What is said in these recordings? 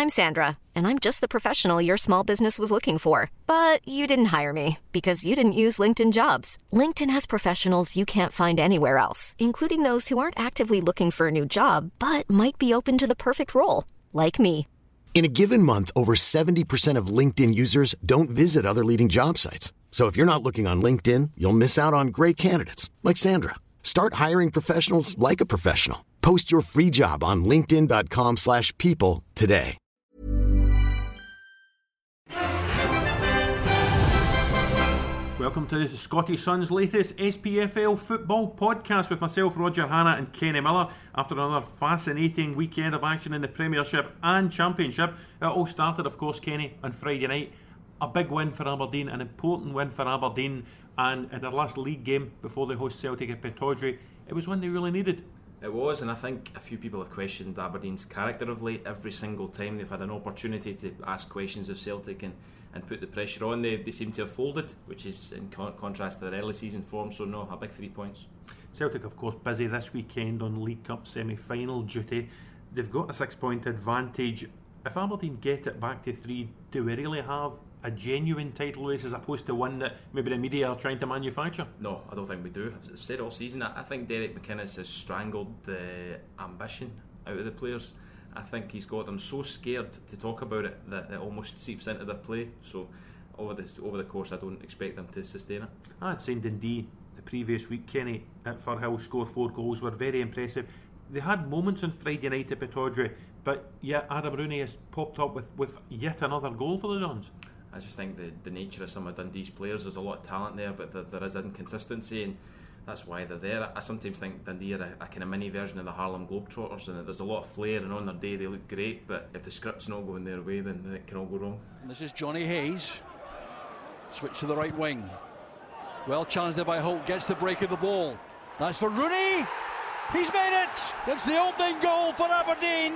I'm Sandra, and I'm just the professional your small business was looking for. But you didn't hire me because you didn't use LinkedIn Jobs. LinkedIn has professionals you can't find anywhere else, including those who aren't actively looking for a new job, but might be open to the perfect role, like me. In a given month, over 70% of LinkedIn users don't visit other leading job sites. So if you're not looking on LinkedIn, you'll miss out on great candidates like Sandra. Start hiring professionals like a professional. Post your free job on linkedin.com/people today. Welcome to the Scottish Sun's latest SPFL football podcast with myself, Roger Hannah, and Kenny Miller. After another fascinating weekend of action in the Premiership and Championship, it all started, of course, Kenny, on Friday night. A big win for Aberdeen, an important win for Aberdeen, and in their last league game before they host Celtic at Pittodrie, it was one they really needed. It was, and I think a few people have questioned Aberdeen's character of late. Every single time they've had an opportunity to ask questions of Celtic and put the pressure on, they seem to have folded, which is in contrast to their early season form. So no, a big 3 points. Celtic, of course, busy this weekend on League Cup semi-final duty. They've got a 6-point advantage. If Aberdeen get it back to 3, do we really have a genuine title race as opposed to one that maybe the media are trying to manufacture? No, I don't think we do. I've said all season, I think Derek McInnes has strangled the ambition out of the players. I think he's got them so scared to talk about it that it almost seeps into their play. So over the course, I don't expect them to sustain it. I'd seen Dundee the previous week, Kenny, at Firhill, scored 4 goals, were very impressive. They had moments on Friday night at Pittodrie, but yet Adam Rooney has popped up with yet another goal for the Dons. I just think the nature of some of Dundee's players, there's a lot of talent there, but there is inconsistency, and that's why they're there. I sometimes think Dundee are a kind of mini version of the Harlem Globetrotters, and there's a lot of flair, and on their day they look great, but if the script's not going their way, then it can all go wrong. And this is Johnny Hayes, switch to the right wing, well challenged there by Holt, gets the break of the ball, that's for Rooney, he's made it, it's the opening goal for Aberdeen.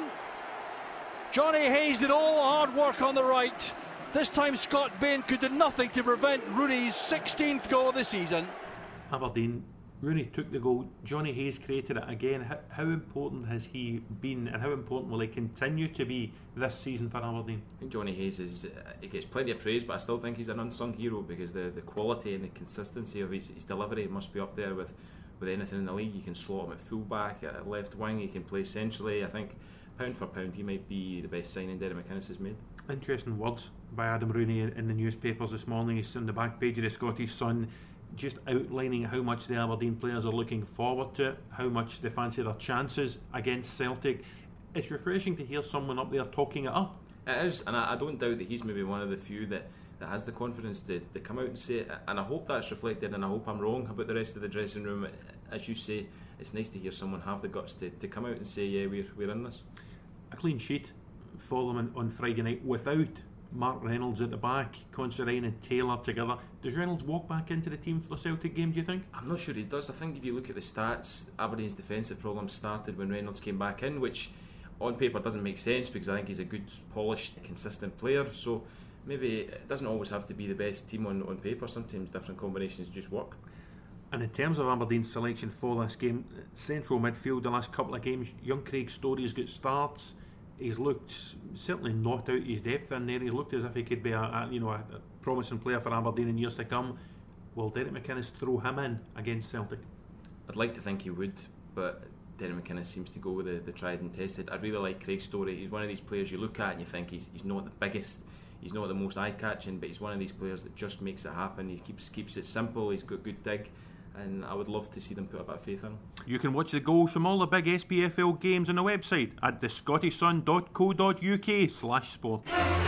Johnny Hayes did all the hard work on the right. This time Scott Bain could do nothing to prevent Rooney's 16th goal of the season. Aberdeen, Rooney took the goal, Johnny Hayes created it again. How important has he been, and how important will he continue to be this season for Aberdeen? I think Johnny Hayes he gets plenty of praise, but I still think he's an unsung hero, because the quality and the consistency of his delivery must be up there with anything in the league. You can slot him at fullback, at left wing, he can play centrally. I think pound for pound he might be the best signing Derek McInnes has made. Interesting words by Adam Rooney in the newspapers this morning. He's on the back page of the Scottish Sun, just outlining how much the Aberdeen players are looking forward to it, how much they fancy their chances against Celtic. It's refreshing to hear someone up there talking it up. It is, and I don't doubt that he's maybe one of the few that has the confidence to come out and say it, and I hope that's reflected, and I hope I'm wrong about the rest of the dressing room. As you say, it's nice to hear someone have the guts to come out and say, yeah, we're in this. A clean sheet for them on Friday night without Mark Reynolds at the back, Considine and Taylor together. Does Reynolds walk back into the team for the Celtic game, do you think? I'm not sure he does. I think if you look at the stats, Aberdeen's defensive problems started when Reynolds came back in, which on paper doesn't make sense, because I think he's a good, polished, consistent player. So maybe it doesn't always have to be the best team on paper. Sometimes different combinations just work. And in terms of Aberdeen's selection for this game, central midfield, the last couple of games, young Craig Story's got starts. He's looked certainly not out his depth in there. He's looked as if he could be a promising player for Aberdeen in years to come. Will Derek McInnes throw him in against Celtic? I'd like to think he would, but Derek McInnes seems to go with the tried and tested. I really like Craig Story. He's one of these players you look at and you think he's not the biggest, he's not the most eye-catching, but he's one of these players that just makes it happen. He keeps it simple, he's got good dig, and I would love to see them put a bit of faith in him. You can watch the goals from all the big SPFL games on the website at thescottishsun.co.uk/sport.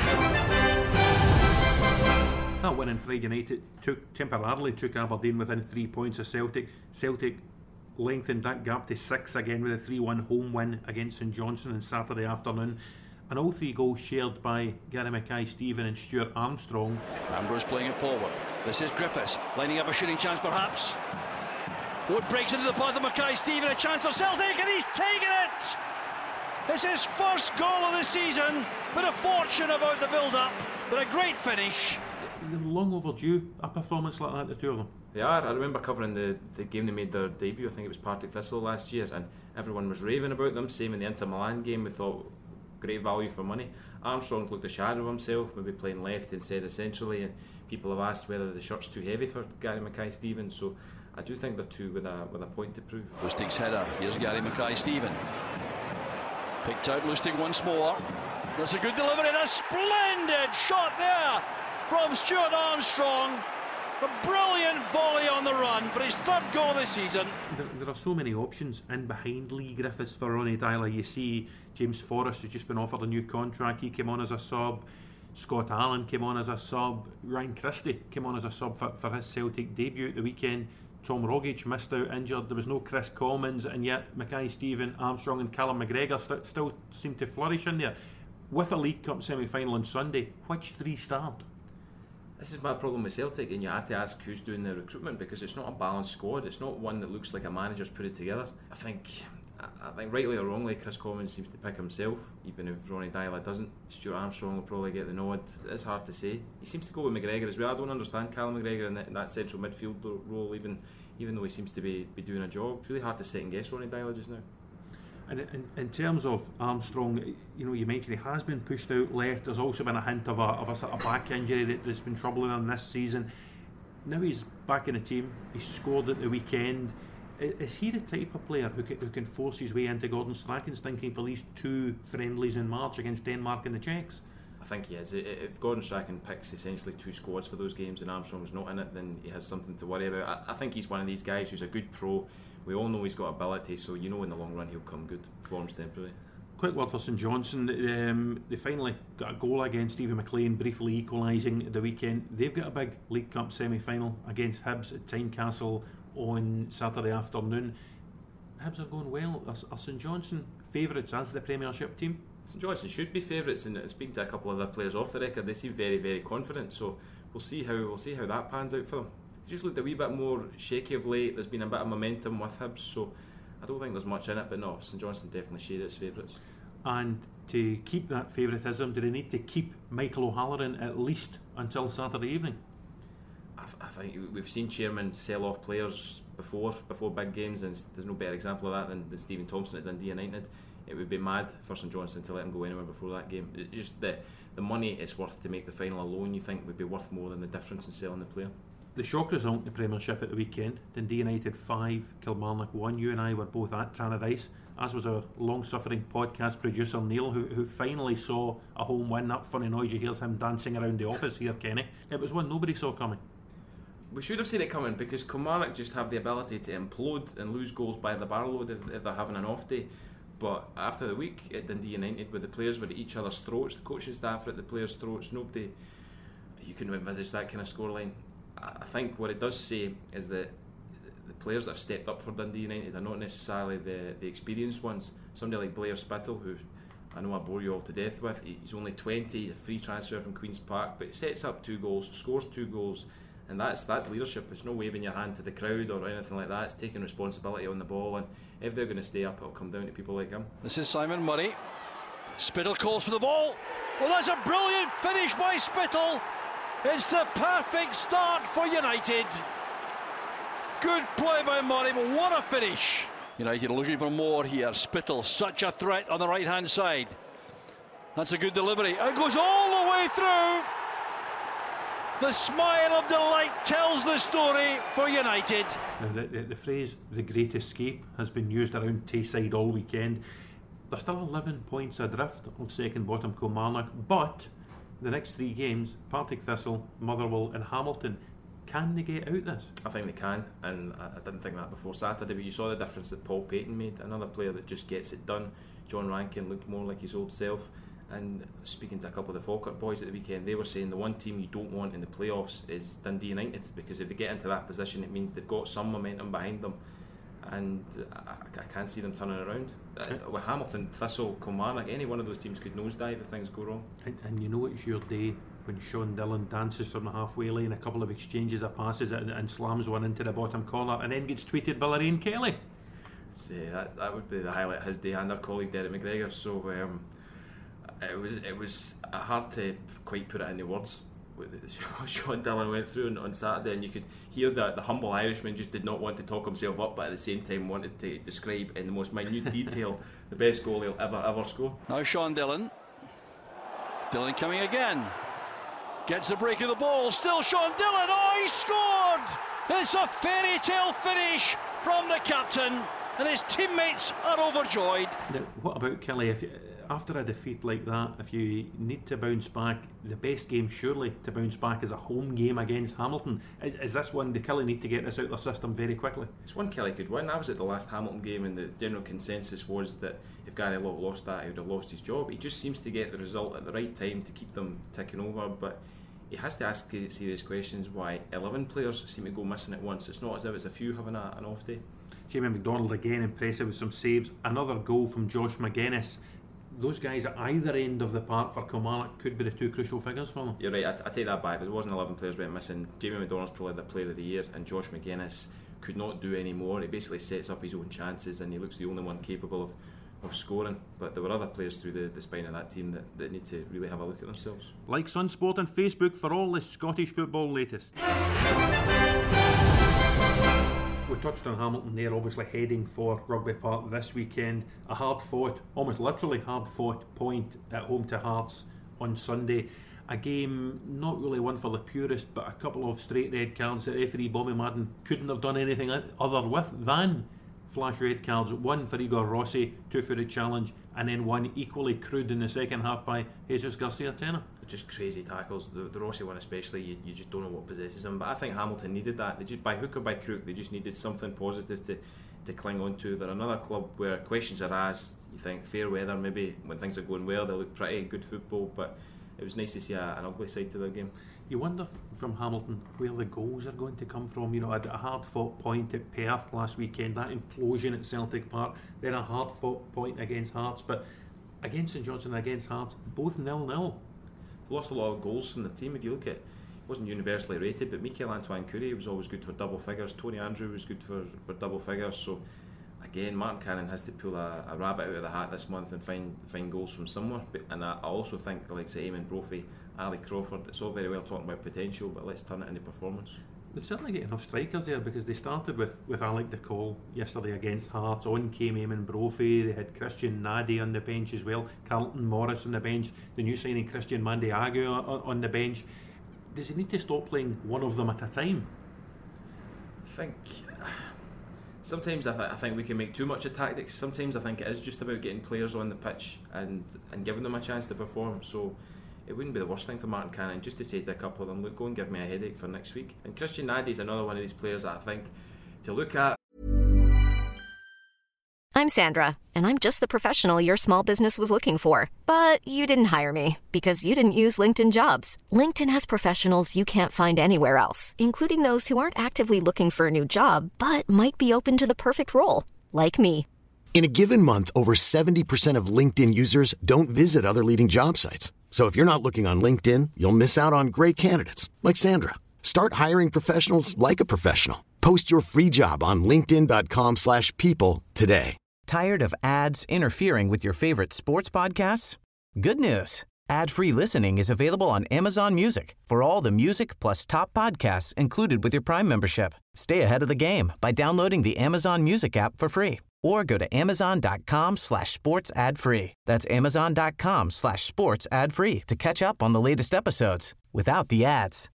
That win on Friday night, it temporarily took Aberdeen within 3 points of Celtic. Celtic lengthened that gap to 6 again with a 3-1 home win against St Johnstone on Saturday afternoon. And all 3 goals shared by Gary Mackay-Steven and Stuart Armstrong. Ambrose playing it forward. This is Griffiths, lining up a shooting chance perhaps. Wood breaks into the path of Mackay-Steven, a chance for Celtic, and he's taken it! It's his first goal of the season. Bit of fortune about the build-up, but a great finish. They're long overdue a performance like that, the two of them. They are. I remember covering the game they made their debut, I think it was Partick Thistle last year, and everyone was raving about them. Same in the Inter Milan game, we thought great value for money. Armstrong's looked a shadow of himself, maybe playing left instead essentially, and people have asked whether the shirt's too heavy for Gary Mackay-Steven, so I do think they're two with a point to prove. Lustig's header, here's Gary Mackay-Steven. Picked out Lustig once more. That's a good delivery and a splendid shot there from Stuart Armstrong. A brilliant volley on the run for his third goal this season. There are so many options in behind Lee Griffiths for Ronny Deila. You see James Forrest, who's just been offered a new contract, he came on as a sub. Scott Allen came on as a sub. Ryan Christie came on as a sub for his Celtic debut at the weekend. Tom Rogic missed out injured. There was no Chris Commons, and yet Mackay-Steven, Armstrong and Callum McGregor still seem to flourish in there. With a League Cup semi-final on Sunday, which three start? This is my problem with Celtic, and you have to ask who's doing the recruitment, because it's not a balanced squad. It's not one that looks like a manager's put it together. I think rightly or wrongly, Chris Commons seems to pick himself, even if Ronny Deila doesn't. Stuart Armstrong will probably get the nod. It's hard to say. He seems to go with McGregor as well. I don't understand Callum McGregor in that central midfield role, even though he seems to be doing a job. It's really hard to second guess Ronny Deila just now. And in terms of Armstrong, you mentioned he has been pushed out left. There's also been a hint of a sort of back injury that's been troubling him this season. Now he's back in the team. He scored at the weekend. Is he the type of player who can force his way into Gordon Strachan's thinking for these two friendlies in March against Denmark and the Czechs? I think he is. If Gordon Strachan picks essentially two squads for those games and Armstrong's not in it, then he has something to worry about. I think he's one of these guys who's a good pro. We all know he's got ability, so in the long run he'll come good. Form's temporary. Quick word for St Johnstone. They finally got a goal against Stephen McLean, briefly equalising at the weekend. They've got a big League Cup semi-final against Hibs at Tynecastle on Saturday afternoon. Hibs are going well. Are St Johnstone favourites as the Premiership team? St Johnstone should be favourites, and speaking to a couple of other players off the record, they seem very, very confident. So we'll see how that pans out for them. Just looked a wee bit more shaky of late. There's been a bit of momentum with Hibs, so I don't think there's much in it, but no, St Johnstone definitely shade its favourites. And to keep that favouritism, do they need to keep Michael O'Halloran at least until Saturday evening? I think we've seen chairmen sell off players before big games, and there's no better example of that than Stephen Thompson at Dundee United. It would be mad for St Johnstone to let him go anywhere before that game. Just the money it's worth to make the final alone, you think, would be worth more than the difference in selling the player. The shock result in the Premiership at the weekend, Dundee United 5, Kilmarnock 1. You and I were both at Tannadice, as was our long-suffering podcast producer Neil, who finally saw a home win. That funny noise you hear him dancing around the office here, Kenny. It was one nobody saw coming. We should have seen it coming, because Kilmarnock just have the ability to implode and lose goals by the barrelload if they're having an off day. But after the week at Dundee United, where the players were at each other's throats, the coaching staff were at the players' throats, you couldn't envisage that kind of scoreline. I think what it does say is that the players that have stepped up for Dundee United are not necessarily the experienced ones. Somebody like Blair Spittle, who I know I bore you all to death with, he's only 20, a free transfer from Queen's Park, but he sets up 2 goals, scores 2 goals, and that's leadership. It's no waving your hand to the crowd or anything like that. It's taking responsibility on the ball, and if they're going to stay up, it'll come down to people like him. This is Simon Murray. Spittle calls for the ball. Well, that's a brilliant finish by Spittle. It's the perfect start for United. Good play by Murray, but what a finish. United looking for more here. Spittle, such a threat on the right hand side. That's a good delivery. It goes all the way through. The smile of delight tells the story for United. Now the phrase "the great escape" has been used around Tayside all weekend. They're still 11 points adrift of second bottom Kilmarnock, but the next 3 games, Partick Thistle, Motherwell and Hamilton, can they get out this? I think they can, and I didn't think that before Saturday, but you saw the difference that Paul Payton made, another player that just gets it done. John Rankin looked more like his old self, and speaking to a couple of the Falkirk boys at the weekend, they were saying the one team you don't want in the playoffs is Dundee United, because if they get into that position it means they've got some momentum behind them, and I can't see them turning around. With Hamilton, Thistle, Kilmarnock, any one of those teams could nosedive if things go wrong. And you know it's your day when Sean Dillon dances from the halfway line, a couple of exchanges of passes and slams one into the bottom corner, and then gets tweeted by Lorraine Kelly. So that would be the highlight of his day, and their colleague Derek McGregor. So it was hard to quite put it into words what Sean Dillon went through on Saturday, and you could hear that the humble Irishman just did not want to talk himself up, but at the same time wanted to describe in the most minute detail the best goal he'll ever score. Now Sean Dillon. Dillon coming again. Gets the break of the ball. Still Sean Dillon. Oh, he scored! It's a fairy tale finish from the captain, and his teammates are overjoyed. Now, what about Kelly? After a defeat like that, if you need to bounce back, the best game surely to bounce back is a home game against Hamilton. Is this one, do Kelly need to get this out of their system very quickly? It's one Kelly could win. I was at the last Hamilton game, and the general consensus was that if Gary Locke lost that, he would have lost his job. He just seems to get the result at the right time to keep them ticking over, but he has to ask serious questions why 11 players seem to go missing at once. It's not as if it's a few having an off day. Jamie McDonald again impressive with some saves. Another goal from Josh Magennis. Those guys at either end of the park for Kilmarnock could be the two crucial figures for them. You're right, I take that back. There wasn't 11 players went missing. Jamie McDonald's probably the player of the year, and Josh Magennis could not do any more. He basically sets up his own chances, and he looks the only one capable of scoring. But there were other players through the spine of that team that need to really have a look at themselves. Like Sunsport on Facebook for all the Scottish football latest. We touched on Hamilton there, obviously heading for Rugby Park this weekend. A hard-fought, almost literally hard-fought point at home to Hearts on Sunday. A game not really one for the purist, but a couple of straight red cards that referee Bobby Madden couldn't have done anything other with than flash red cards. One for Igor Rossi, 2-footed challenge, and then one equally crude in the second half by Jesus Garcia-Tena. Just crazy tackles. The Rossi one especially, you just don't know what possesses him. But I think Hamilton needed that. They just, by hook or by crook, they just needed something positive to cling on to. They're another club where questions are asked. You think fair weather, maybe when things are going well, they look pretty good football. But it was nice to see an ugly side to their game. You wonder from Hamilton where the goals are going to come from. You know, a hard-fought point at Perth last weekend, that implosion at Celtic Park, then a hard-fought point against Hearts, but against St Johnstone and against Hearts, both 0-0. Lost a lot of goals from the team. If you look at it, wasn't universally rated, but Michael-Antoine Curie was always good for double figures. Tony Andrew was good for double figures. So again, Martin Cannon has to pull a rabbit out of the hat this month and find goals from somewhere. And I also think the likes of Eamon Brophy, Ali Crawford, it's all very well talking about potential, but let's turn it into performance. They've certainly got enough strikers there, because they started with Alec DeCall yesterday against Hearts. On came Eamon Brophy. They had Christian Nadi on the bench as well, Carlton Morris on the bench, the new signing Christian Mandiagu on the bench. Does he need to stop playing one of them at a time? I think sometimes I think we can make too much of tactics. Sometimes I think it is just about getting players on the pitch and giving them a chance to perform. So it wouldn't be the worst thing for Martin Cannon just to say to a couple of them, look, go and give me a headache for next week. And Christian Nadi is another one of these players that I think to look at. I'm Sandra, and I'm just the professional your small business was looking for. But you didn't hire me because you didn't use LinkedIn Jobs. LinkedIn has professionals you can't find anywhere else, including those who aren't actively looking for a new job, but might be open to the perfect role, like me. In a given month, over 70% of LinkedIn users don't visit other leading job sites. So if you're not looking on LinkedIn, you'll miss out on great candidates like Sandra. Start hiring professionals like a professional. Post your free job on linkedin.com/people today. Tired of ads interfering with your favorite sports podcasts? Good news. Ad-free listening is available on Amazon Music for all the music plus top podcasts included with your Prime membership. Stay ahead of the game by downloading the Amazon Music app for free or go to amazon.com/sports ad free. That's amazon.com/sports ad free to catch up on the latest episodes without the ads.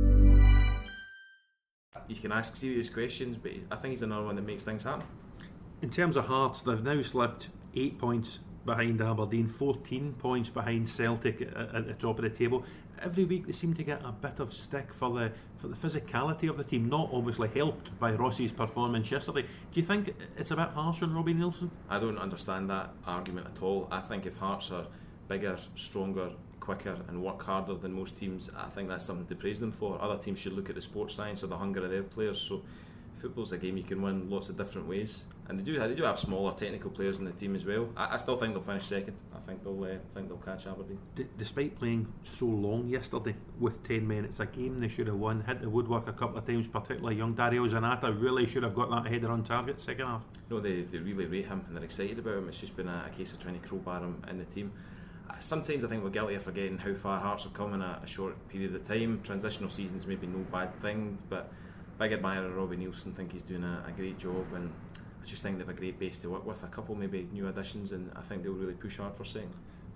You can ask serious questions, but I think he's another one that makes things happen. In terms of Hearts, they've now slipped 8 points behind Aberdeen, 14 points behind Celtic at the top of the table. Every week they seem to get a bit of stick for the physicality of the team, not obviously helped by Rossi's performance yesterday. Do you think it's a bit harsh on Robbie Neilson? I don't understand that argument at all. I think if Hearts are bigger, stronger, quicker and work harder than most teams, I think that's something to praise them for. Other teams should look at the sports science or the hunger of their players. So football's a game you can win lots of different ways, and they do have smaller technical players in the team as well. I still think they'll finish second. I think they'll catch Aberdeen. Despite playing so long yesterday with 10 men, it's a game they should have won. Hit the woodwork a couple of times, particularly young Dario Zanata really should have got that header on target second half. No, they really rate him and they're excited about him. It's just been a case of trying to crowbar him in the team. Sometimes I think we're guilty of forgetting how far Hearts have come in a short period of time. Transitional seasons maybe no bad thing, but big admirer of Robbie Neilson. Think he's doing a great job, and I just think they have a great base to work with. A couple maybe new additions, and I think they'll really push hard for second.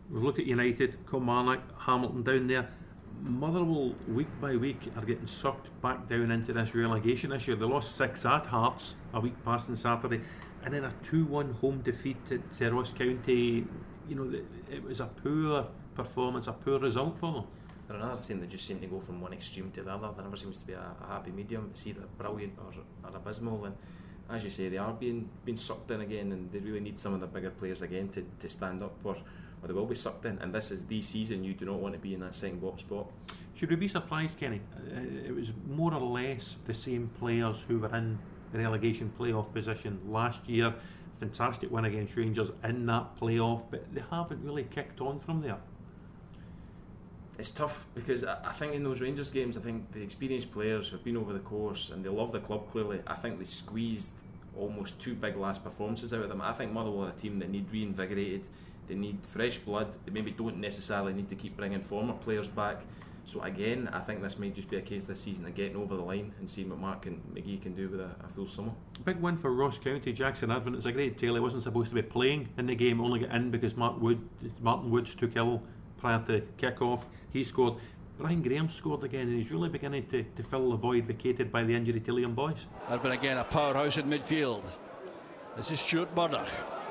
We've looked at United, Kilmarnock, Hamilton down there. Motherwell, week by week, are getting sucked back down into this relegation issue. They lost 6 at Hearts a week past on Saturday, and then a 2-1 home defeat at Ross County. You know, it was a poor performance, a poor result for them. They're another team that just seem to go from one extreme to the other. There never seems to be a happy medium. It's either brilliant or abysmal, and as you say, they are being sucked in again, and they really need some of the bigger players again to stand up, or they will be sucked in. And this is the season you do not want to be in that second bottom spot. Should we be surprised, Kenny? It was more or less the same players who were in the relegation playoff position last year. Fantastic win against Rangers in that playoff, but they haven't really kicked on from there. It's tough because I think in those Rangers games, I think the experienced players have been over the course and they love the club clearly. I think they squeezed almost 2 big last performances out of them. I think Motherwell are a team that need reinvigorated. They need fresh blood. They maybe don't necessarily need to keep bringing former players back. So again, I think this might just be a case this season of getting over the line and seeing what Mark and McGee can do with a full summer. Big win for Ross County. Jackson Irvine, it's a great tale. He wasn't supposed to be playing in the game, only got in because Martin Woods took ill prior to kick-off. He scored. Brian Graham scored again, and he's really beginning to fill the void vacated by the injury to Liam Boyce. Irvine again, a powerhouse in midfield. This is Stuart Murdoch.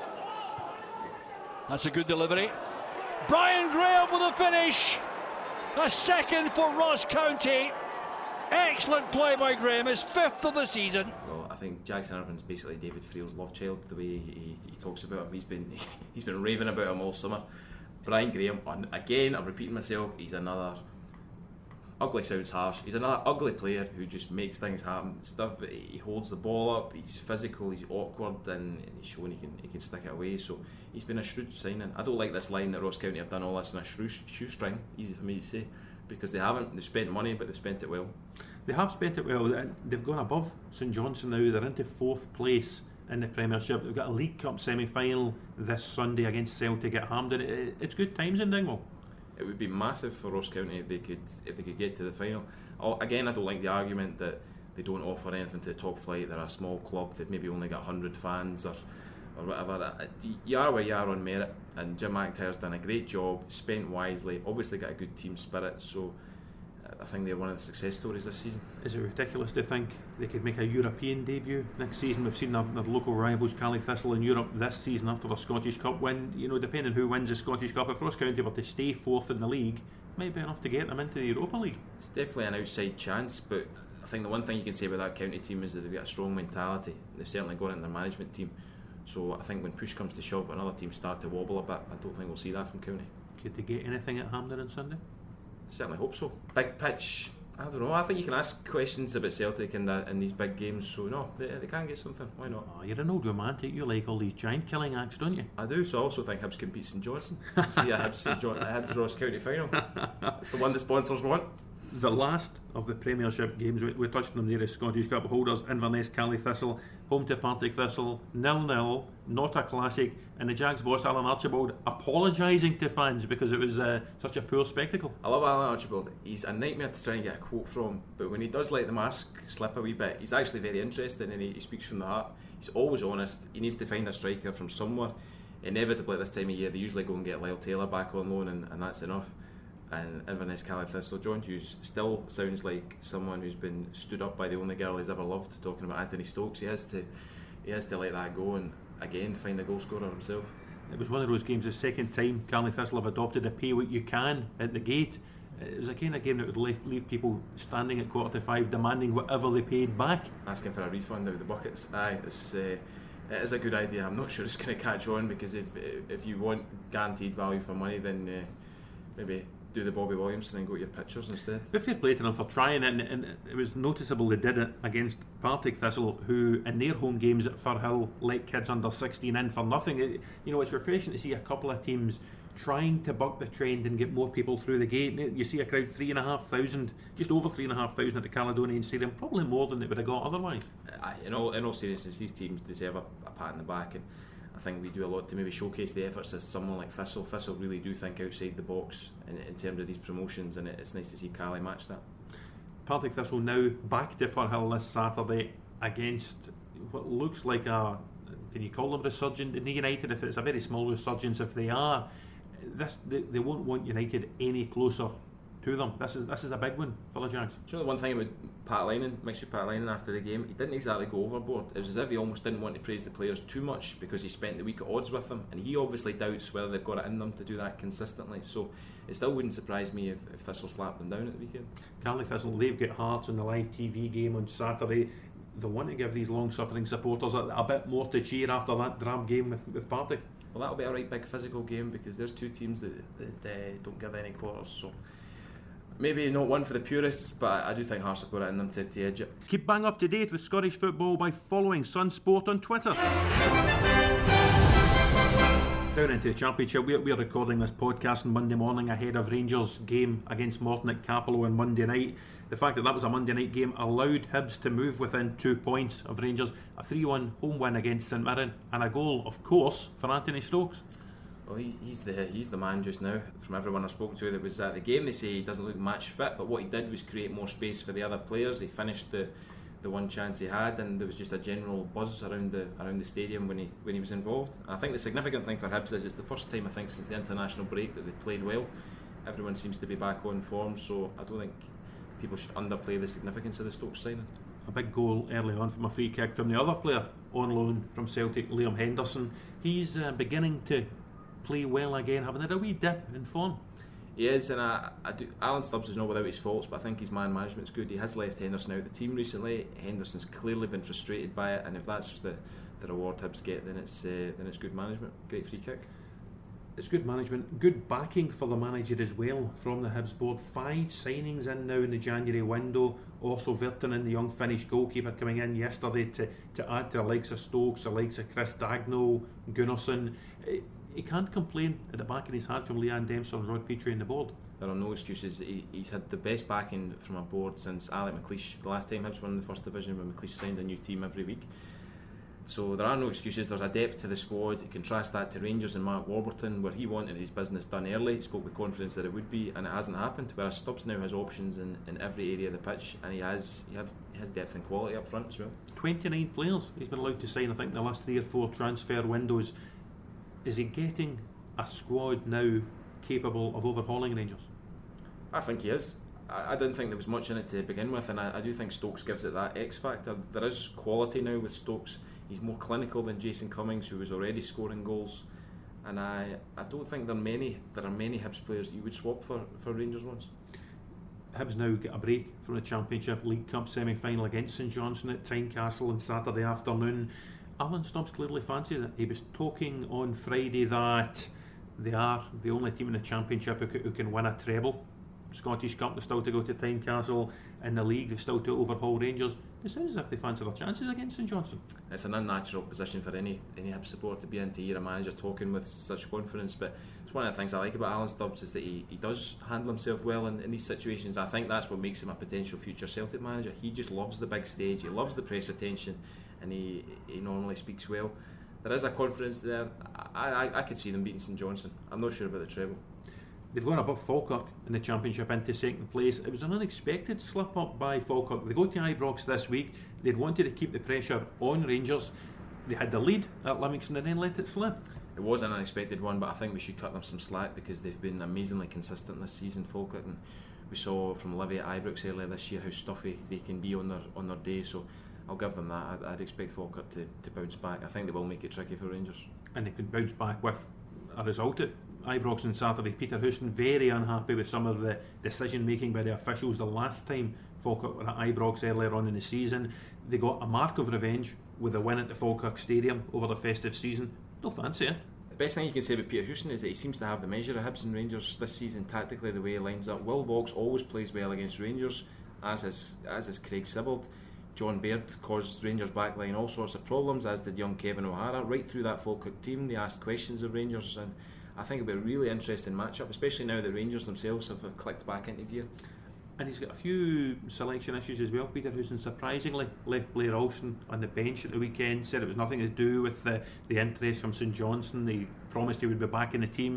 That's a good delivery. Brian Graham with a finish. A second for Ross County. Excellent play by Graham, his 5th of the season. Well, I think Jackson Irvine's basically David Friel's love child, the way he talks about him. He's been raving about him all summer. Brian Graham, again, I'm repeating myself, he's another, ugly sounds harsh, he's another ugly player who just makes things happen. He holds the ball up, he's physical, he's awkward, and he's showing he can stick it away. So he's been a shrewd signing. I don't like this line that Ross County have done all this in a shoestring, easy for me to say, because they haven't. They've spent money, but they've spent it well. They have spent it well. They've gone above St Johnstone now. They're into 4th place in the Premiership. They've got a League Cup semi-final this Sunday against Celtic at Hampden. It's good times in Dingwall. It would be massive for Ross County if they could get to the final. Again, I don't like the argument that they don't offer anything to the top flight. They're a small club. They've maybe only got 100 fans or whatever. You are where you are on merit, and Jim McIntyre's done a great job, spent wisely, obviously got a good team spirit. So I think they're one of the success stories this season. Is it ridiculous to think they could make a European debut next season? We've seen their local rivals, Caley Thistle in Europe, this season after the Scottish Cup win. You know, depending who wins the Scottish Cup, if Ross County were to stay 4th in the league, it might be enough to get them into the Europa League. It's definitely an outside chance, but I think the one thing you can say about that county team is that they've got a strong mentality. They've certainly got it in their management team. So I think when push comes to shove and other teams start to wobble a bit, I don't think we'll see that from County. Could they get anything at Hampden on Sunday? Certainly hope so. Big pitch, I don't know. I think you can ask questions about Celtic in these big games, so no, they can get something. Why not? Oh, you're an old romantic. You like all these giant killing acts, don't you? I do. So I also think Hibs can beat St Johnstone. See a Hibs Ross County final. It's the one the sponsors want. The last of the Premiership games, we touched on them there as Scottish Cup holders. Inverness, Caley Thistle, home to Partick Thistle, 0-0, not a classic, and the Jags boss Alan Archibald apologising to fans because it was such a poor spectacle. I love Alan Archibald. He's a nightmare to try and get a quote from, but when he does let the mask slip a wee bit, he's actually very interesting and he speaks from the heart. He's always honest. He needs to find a striker from somewhere. Inevitably at this time of year they usually go and get Lyle Taylor back on loan, and that's enough. And Inverness, Caley Thistle, John Hughes still sounds like someone who's been stood up by the only girl he's ever loved, talking about Anthony Stokes. He has to let that go and again find a goal scorer himself. It was one of those games, the second time Caley Thistle have adopted a pay what you can at the gate. It was a kind of game that would leave people standing at 4:45 demanding whatever they paid back. Asking for a refund out of the buckets. It is a good idea. I'm not sure it's going to catch on, because if you want guaranteed value for money, then maybe do the Bobby Williamson and go to your pictures instead. But fair play to them for trying it, and it was noticeable they did it against Partick Thistle, who in their home games at Firhill let kids under 16 in for nothing. It's refreshing to see a couple of teams trying to buck the trend and get more people through the gate. You see a crowd 3,500, just over 3,500 at the Caledonian Stadium, probably more than they would have got otherwise. In all seriousness, these teams deserve a pat on the back, and I think we do a lot to maybe showcase the efforts of someone like Thistle. Thistle really do think outside the box in terms of these promotions, and it's nice to see Caley match that. Partick Thistle now back to Firhill this Saturday against what looks like can you call them resurgent in United? If it's a very small resurgence, if they are, they won't want United any closer to them. This is a big one for the Jags. Do you know the one thing about Pat Linen after the game? He didn't exactly go overboard. It was as if he almost didn't want to praise the players too much because he spent the week at odds with them, and he obviously doubts whether they've got it in them to do that consistently. So it still wouldn't surprise me if Thistle slapped them down at the weekend. Carly Thistle, they've got Hearts on the live TV game on Saturday. They want to give these long-suffering supporters a bit more to cheer after that drab game with Partick. Well, that'll be a right big physical game because there's two teams that don't give any quarters. So maybe not one for the purists, but I do think Hearts have got it in them to edge it. Keep bang up to date with Scottish football by following Sun Sport on Twitter. Down into the Championship, we're recording this podcast on Monday morning ahead of Rangers' game against Morton at Capello on Monday night. The fact that was a Monday night game allowed Hibs to move within 2 points of Rangers, a 3-1 home win against St Mirren, and a goal, of course, for Anthony Stokes. Well, he's the man just now. From everyone I've spoken to that was at the game, they say he doesn't look match fit, but what he did was create more space for the other players. He finished the one chance he had, and there was just a general buzz around the stadium when he was involved. And I think the significant thing for Hibs is it's the first time I think since the international break that they've played well. Everyone seems to be back on form, so I don't think people should underplay the significance of the Stokes signing. A big goal early on from a free kick from the other player on loan from Celtic, Liam Henderson. He's beginning to play well again, having had a wee dip in form. He is, and Alan Stubbs is not without his faults, but I think his man management's good. He has left Henderson out of the team recently. Henderson's clearly been frustrated by it, and if that's the reward Hibs get, then it's good management. Great free kick. It's good management, good backing for the manager as well from the Hibs board. 5 signings in now in the January window. Also Virtanen, the young Finnish goalkeeper, coming in yesterday to add to the likes of Stokes, the likes of Chris Dagnall, Gunnarsson. He can't complain at the back of his head from Leanne Dempster and Rod Petrie in the board. There are no excuses. He's had the best backing from a board since Alec McLeish. The last time Hibs won in the first division when McLeish signed a new team every week. So there are no excuses. There's a depth to the squad. You contrast that to Rangers and Mark Warburton, where he wanted his business done early. He spoke with confidence that it would be, and it hasn't happened. Whereas Stubbs now has options in every area of the pitch, and he has depth and quality up front as well. 29 players he's been allowed to sign, I think, in the last 3 or 4 transfer windows. Is he getting a squad now capable of overhauling Rangers? I think he is. I didn't think there was much in it to begin with, and I do think Stokes gives it that X factor. There is quality now with Stokes. He's more clinical than Jason Cummings, who was already scoring goals, and I don't think there are many Hibs players that you would swap for Rangers ones. Hibs now get a break from the Championship League Cup semi-final against St Johnstone at Tynecastle on Saturday afternoon. Alan Stubbs clearly fancies it. He was talking on Friday that they are the only team in the Championship who can win a treble. Scottish Cup, they're still to go to Tynecastle. In the league, they're still to overhaul Rangers. It sounds as if they fancy their chances against St Johnstone. It's an unnatural position for any Hibs supporter to be in, to hear a manager talking with such confidence, but it's one of the things I like about Alan Stubbs is that he does handle himself well in these situations. I think that's what makes him a potential future Celtic manager. He just loves the big stage, he loves the press attention, and he normally speaks well. There is a confidence there. I could see them beating St Johnstone. I'm not sure about the treble. They've gone above Falkirk in the Championship into second place. It was an unexpected slip up by Falkirk. They go to Ibrox this week. They'd wanted to keep the pressure on Rangers. They had the lead at Livingston and then let it slip. It was an unexpected one, but I think we should cut them some slack because they've been amazingly consistent this season, Falkirk, and we saw from Livy at Ibrox earlier this year how stuffy they can be on their day. So I'll give them that. I'd expect Falkirk to bounce back. I think they will make it tricky for Rangers. And they can bounce back with a result at Ibrox on Saturday. Peter Houston very unhappy with some of the decision making by the officials the last time Falkirk were at Ibrox earlier on in the season. They got a mark of revenge with a win at the Falkirk Stadium over the festive season. Don't fancy it. The best thing you can say about Peter Houston is that he seems to have the measure of Hibs and Rangers this season tactically, the way he lines up. Will Vaux always plays well against Rangers, as is Craig Sibbald. John Baird caused Rangers backline all sorts of problems, as did young Kevin O'Hara. Right through that Falkirk team, they asked questions of Rangers, and I think it'll be a really interesting matchup, especially now that Rangers themselves have clicked back into gear. And he's got a few selection issues as well. Peter Houston surprisingly left Blair Alston on the bench at the weekend, said it was nothing to do with the interest from St Johnstone. He promised he would be back in the team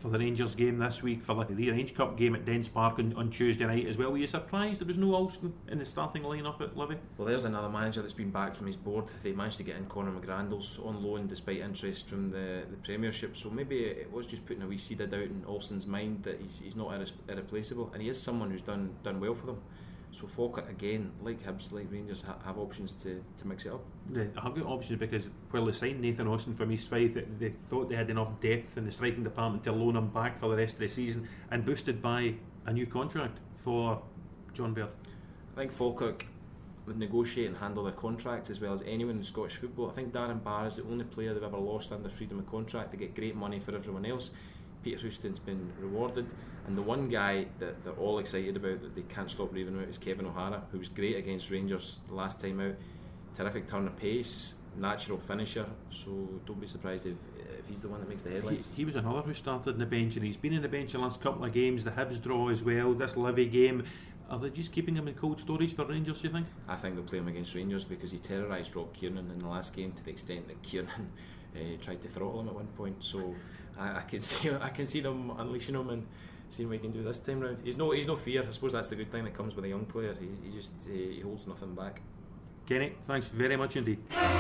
for the Rangers game this week, for the Orange Cup game at Dens Park on Tuesday night as well. Were you surprised there was no Alston in the starting lineup at Livy? Well, there's another manager that's been back from his board. They managed to get in Conor McGrandles on loan despite interest from the Premiership, so maybe it was just putting a wee seed of doubt in Alston's mind that he's not irreplaceable, and he is someone who's done well for them. So Falkirk, again, like Hibs, like Rangers, have options to mix it up. They have got options because while they signed Nathan Austin from East Fife, they thought they had enough depth in the striking department to loan him back for the rest of the season, and boosted by a new contract for John Baird. I think Falkirk would negotiate and handle their contracts as well as anyone in Scottish football. I think Darren Barr is the only player they've ever lost under freedom of contract. They get great money for everyone else. Peter Houston's been rewarded, and the one guy that they're all excited about that they can't stop raving about is Kevin O'Hara, who was great against Rangers the last time out. Terrific turn of pace, natural finisher, so don't be surprised if he's the one that makes the headlines. He was another who started in the bench, and he's been in the bench the last couple of games, the Hibs draw as well, this Livy game. Are they just keeping him in cold storage for Rangers, you think? I think they'll play him against Rangers because he terrorised Rob Kiernan in the last game to the extent that Kiernan tried to throttle him at one point, so I can see them unleashing him and seeing what he can do this time round. He's no fear. I suppose that's the good thing that comes with a young player. He holds nothing back. Kenny, thanks very much indeed.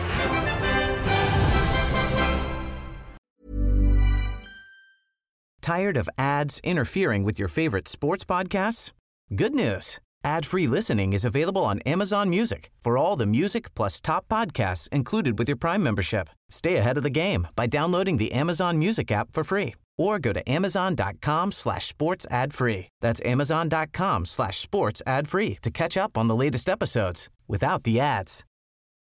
Tired of ads interfering with your favorite sports podcasts? Good news. Ad-free listening is available on Amazon Music for all the music plus top podcasts included with your Prime membership. Stay ahead of the game by downloading the Amazon Music app for free or go to amazon.com/sports ad free. That's amazon.com/sports ad free to catch up on the latest episodes without the ads.